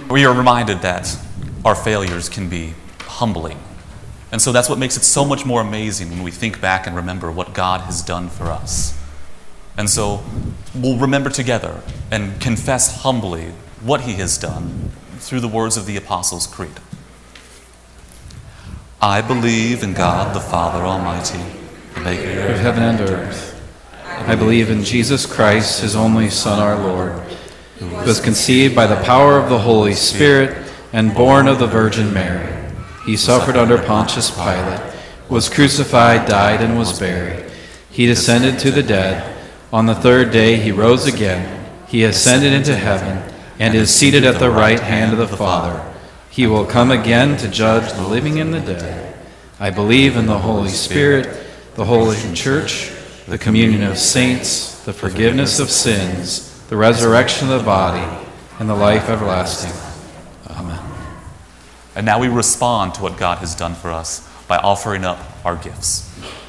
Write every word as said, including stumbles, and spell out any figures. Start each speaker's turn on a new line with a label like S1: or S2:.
S1: we are reminded that our failures can be humbling. And so that's what makes it so much more amazing when we think back and remember what God has done for us. And so we'll remember together and confess humbly what he has done through the words of the Apostles' Creed. I believe in God the Father Almighty, the maker
S2: of heaven and earth. I believe in Jesus Christ, his only Son, our Lord, who was conceived by the power of the Holy Spirit and born of the Virgin Mary. He suffered under Pontius Pilate, was crucified, died, and was buried. He descended to the dead. On the third day he rose again. He ascended into heaven and is seated at the right hand of the Father. He will come again to judge the living and the dead. I believe in the Holy Spirit, the Holy Church, the communion of saints, the forgiveness of sins, the resurrection of the body, and the life everlasting. Amen.
S1: And now we respond to what God has done for us by offering up our gifts.